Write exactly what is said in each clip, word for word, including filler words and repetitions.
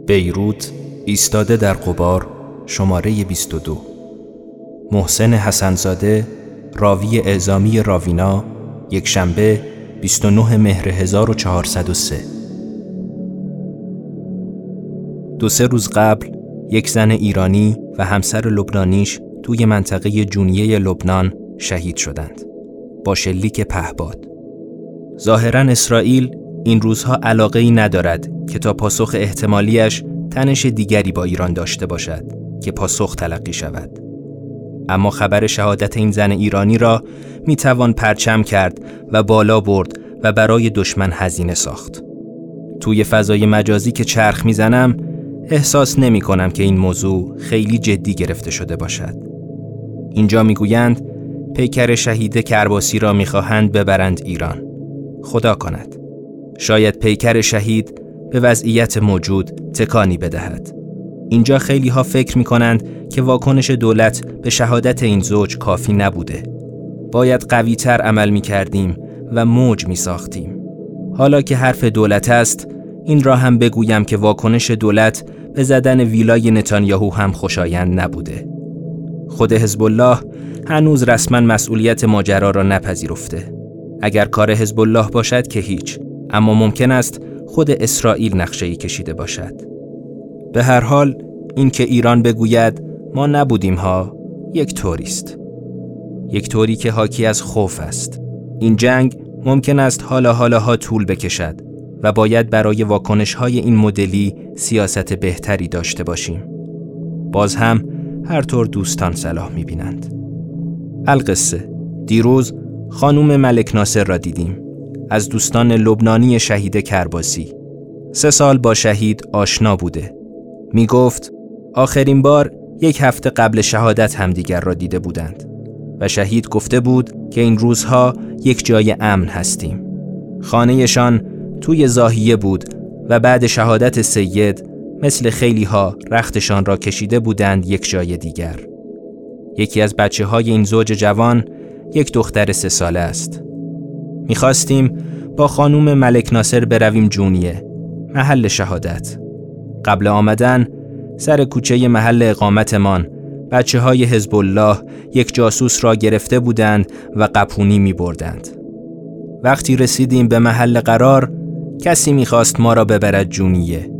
بیروت، ایستاده در غبار، شماره بیست و دو. محسن حسن‌زاده، راوی اعزامی راوینا، یک شنبه بیست و نه مهر هزار و چهارصد و سه. دو سه روز قبل یک زن ایرانی و همسر لبنانیش توی منطقه جنوبی لبنان شهید شدند با شلیک پهپاد. ظاهراً اسرائیل این روزها علاقه‌ای ندارد که تا پاسخ احتمالیش تنش دیگری با ایران داشته باشد که پاسخ تلقی شود. اما خبر شهادت این زن ایرانی را میتوان پرچم کرد و بالا برد و برای دشمن هزینه ساخت. توی فضای مجازی که چرخ میزنم احساس نمی کنم که این موضوع خیلی جدی گرفته شده باشد. اینجا میگویند پیکر شهید کرباسی را میخواهند ببرند ایران. خدا کند شاید پیکر شهید به وضعیت موجود تکانی بدهد. اینجا خیلی ها فکر می کنند که واکنش دولت به شهادت این زوج کافی نبوده. باید قوی تر عمل می کردیم و موج می ساختیم. حالا که حرف دولت است، این را هم بگویم که واکنش دولت به زدن ویلای نتانیاهو هم خوشایند نبوده. خود حزب الله هنوز رسما مسئولیت ماجرا را نپذیرفته. اگر کار حزب الله باشد که هیچ، اما ممکن است خود اسرائیل نقشه‌ای کشیده باشد. به هر حال این که ایران بگوید ما نبودیم ها یک طوری است. یک طوری که حاکی از خوف است. این جنگ ممکن است حالا حالاها طول بکشد و باید برای واکنش‌های این مدلی سیاست بهتری داشته باشیم. باز هم هر طور دوستان صلاح می‌بینند. القصه دیروز خانوم ملک ناصر را دیدیم، از دوستان لبنانی شهید کرباسی. سه سال با شهید آشنا بوده. می گفت آخرین بار یک هفته قبل شهادت همدیگر را دیده بودند و شهید گفته بود که این روزها یک جای امن هستیم. خانهشان توی زاهیه بود و بعد شهادت سید مثل خیلی ها رختشان را کشیده بودند یک جای دیگر. یکی از بچه های این زوج جوان یک دختر سه ساله است. می خواستیم با خانوم ملک ناصر برویم جونیه، محل شهادت. قبل آمدن سر کوچه محل اقامتمان بچه های حزب الله یک جاسوس را گرفته بودند و قپونی می بردند. وقتی رسیدیم به محل قرار کسی می خواست ما را ببرد جونیه.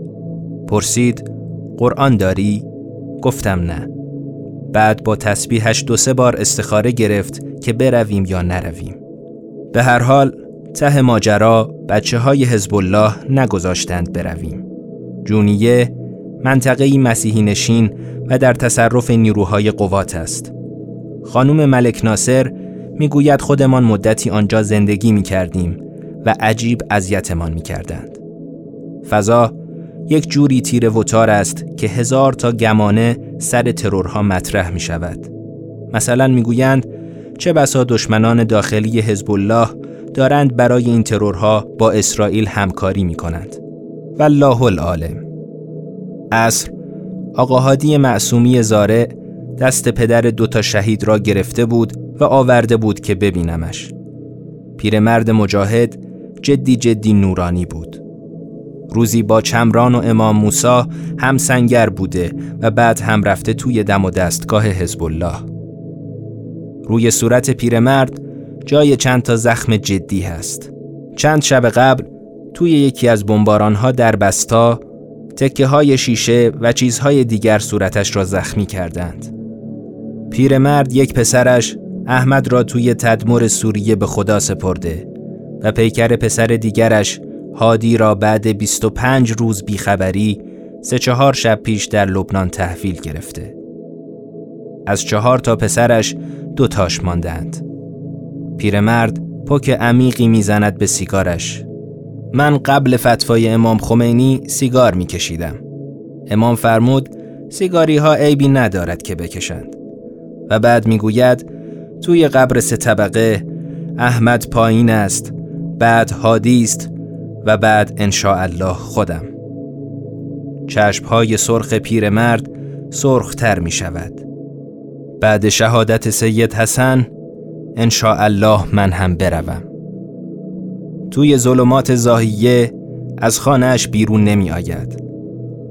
پرسید قرآن داری؟ گفتم نه. بعد با تسبیحش دو سه بار استخاره گرفت که برویم یا نرویم. به هر حال ته ماجرا بچه های حزب الله نگذاشتند برویم. جونیه منطقه‌ای مسیحی نشین و در تصرف نیروهای قوات است. خانم ملک ناصر میگوید خودمان مدتی آنجا زندگی میکردیم و عجیب اذیتمان میکردند. فضا یک جوری تیره و تار است که هزار تا گمانه سر ترورها مطرح می شود. مثلا میگویند چه بسا دشمنان داخلی حزب الله دارند برای این ترورها با اسرائیل همکاری می کنند. والله العالم. عصر آقا هادی معصومی زارع دست پدر دوتا شهید را گرفته بود و آورده بود که ببینمش. پیرمرد مجاهد جدی جدی نورانی بود. روزی با چمران و امام موسی هم سنگر بوده و بعد هم رفته توی دم و دستگاه حزب الله. روی صورت پیرمرد جای چند تا زخم جدی هست. چند شب قبل توی یکی از بمباران‌ها در بستا تکه های شیشه و چیزهای دیگر صورتش را زخمی کردند. پیرمرد یک پسرش احمد را توی تدمر سوریه به خدا سپرده و پیکر پسر دیگرش هادی را بعد بیست و پنج روز بیخبری سه چهار شب پیش در لبنان تحویل گرفته. از چهار تا پسرش دو تاش ماندند. پیرمرد پک عمیقی میزند به سیگارش. من قبل فتوای امام خمینی سیگار میکشیدم. امام فرمود سیگاری ها عیبی ندارد که بکشند. و بعد میگوید توی قبر سه طبقه احمد پایین است، بعد هادی است و بعد انشاءالله خودم. چشمهای سرخ پیرمرد سرختر می شود. بعد شهادت سید حسن انشاءالله من هم بروم. توی ظلمات زاهیه از خانه‌اش بیرون نمی آید.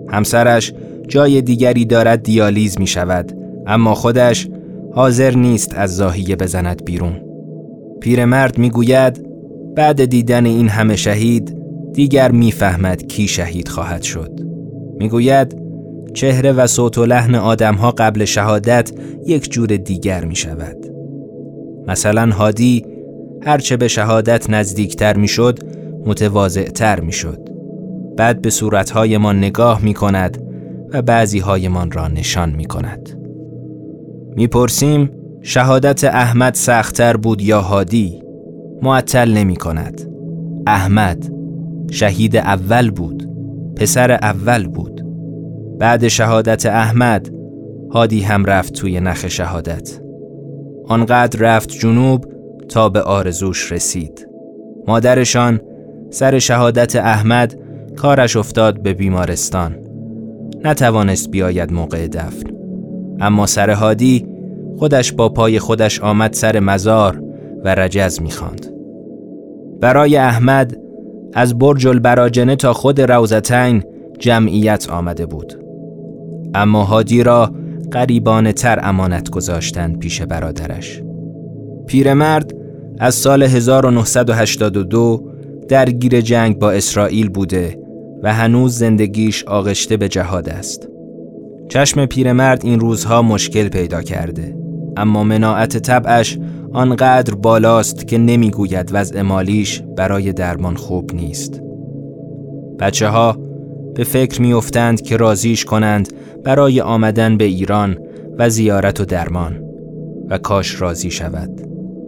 همسرش جای دیگری دارد دیالیز می شود، اما خودش حاضر نیست از زاهیه بزند بیرون. پیرمرد می گوید بعد دیدن این همه شهید دیگر می فهمد کی شهید خواهد شد. می گوید چهره و صوت و لحن آدمها قبل شهادت یک جور دیگر می شود. مثلا هادی هرچه به شهادت نزدیکتر می شد متواضع‌تر می شد. بعد به صورتهای ما نگاه می کند و بعضی هایمان را نشان می کند. می پرسیم شهادت احمد سخت‌تر بود یا هادی؟ معطل نمی کند. احمد شهید اول بود، پسر اول بود. بعد شهادت احمد هادی هم رفت توی نخ شهادت. آنقدر رفت جنوب تا به آرزوش رسید. مادرشان سر شهادت احمد کارش افتاد به بیمارستان. نتوانست بیاید موقع دفن. اما سر هادی خودش با پای خودش آمد سر مزار و رجز می‌خواند. برای احمد از برج البراجنه تا خود روضتین جمعیت آمده بود. اما هادی را غریبانه تر امانت گذاشتند پیش برادرش. پیرمرد از سال هزار و نهصد و هشتاد و دو درگیر جنگ با اسرائیل بوده و هنوز زندگیش آغشته به جهاد است. چشم پیرمرد این روزها مشکل پیدا کرده، اما مناعت طبعش آنقدر بالاست که نمیگوید وضع مالیش برای درمان خوب نیست. بچه ها به فکر می افتند که راضیش کنند برای آمدن به ایران و زیارت و درمان و کاش راضی شود.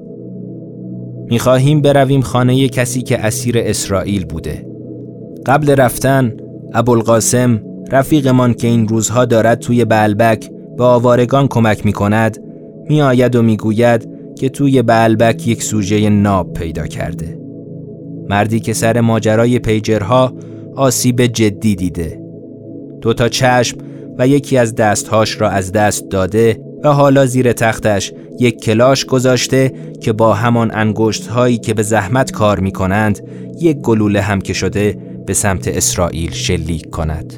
می خواهیم برویم خانه کسی که اسیر اسرائیل بوده. قبل رفتن ابوالقاسم رفیقمان که این روزها دارد توی بعلبک به آوارگان کمک می کند می آید و می گوید که توی بعلبک یک سوژه ناب پیدا کرده. مردی که سر ماجرای پیجرها آسیب جدی دیده. دو تا چشم و یکی از دستهاش را از دست داده و حالا زیر تختش یک کلاش گذاشته که با همان انگشت‌هایی که به زحمت کار می‌کنند یک گلوله هم که شده به سمت اسرائیل شلیک کند.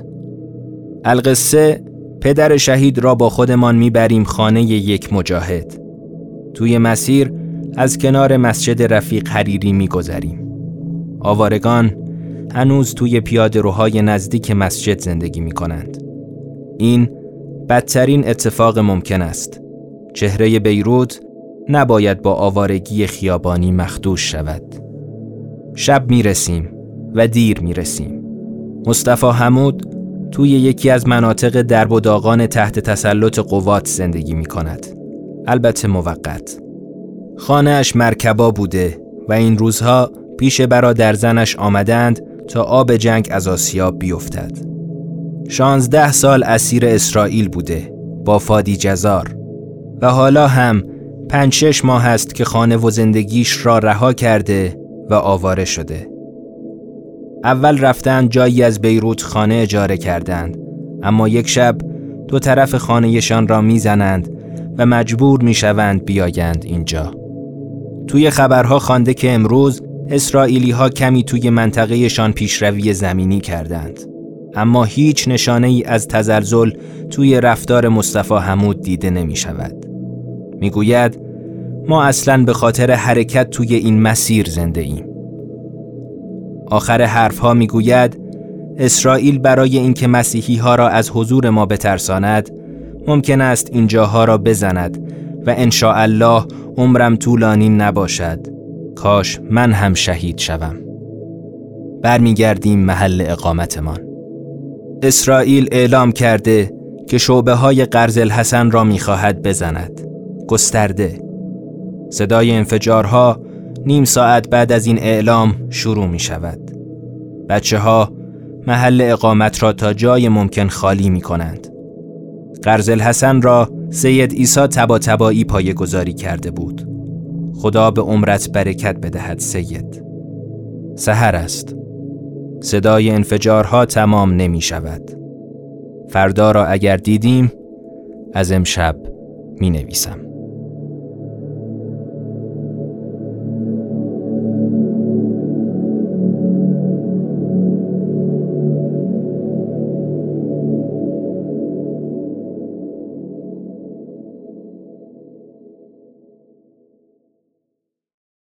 القصه پدر شهید را با خودمان میبریم خانه یک مجاهد. توی مسیر از کنار مسجد رفیق حریری میگذریم. آوارگان هنوز توی پیاده‌روهای نزدیک مسجد زندگی میکنند. این بدترین اتفاق ممکن است. چهره بیروت نباید با آوارگی خیابانی مخدوش شود. شب میرسیم و دیر میرسیم. مصطفی حمود توی یکی از مناطق درب و داغان تحت تسلط قوات زندگی می کند. البته موقت. خانه‌اش مرکبا بوده و این روزها پیش برادر زنش آمدند تا آب جنگ از آسیاب بیفتد. شانزده سال اسیر اسرائیل بوده با فادی جزار و حالا هم پنج شش ماه است که خانه و زندگیش را رها کرده و آواره شده. اول رفتند جایی از بیروت خانه اجاره کردند، اما یک شب دو طرف خانهشان را میزنند و مجبور میشوند بیایند اینجا. توی خبرها خوانده که امروز اسرائیلی ها کمی توی منطقه شان پیشروی زمینی کردند، اما هیچ نشانه ای از تزلزل توی رفتار مصطفی حمود دیده نمی شود. می گوید ما اصلاً به خاطر حرکت توی این مسیر زنده ایم. آخر حرفها می گوید اسرائیل برای اینکه مسیحی ها را از حضور ما بترساند ممکن است اینجاها را بزند و انشاءالله عمرم طولانی نباشد. کاش من هم شهید شوم. برمیگردیم محل اقامتمان. اسرائیل اعلام کرده که شعبه های قرض‌الحسن را می‌خواهد بزند. گسترده. صدای انفجارها نیم ساعت بعد از این اعلام شروع می شود. بچه ها محل اقامت را تا جای ممکن خالی می کنند. قرض‌الحسن را سید عیسی طباطبایی پایه‌گذاری کرده بود. خدا به عمرت برکت بدهد سید. سحر است. صدای انفجارها تمام نمی شود. فردا را اگر دیدیم از امشب می نویسم.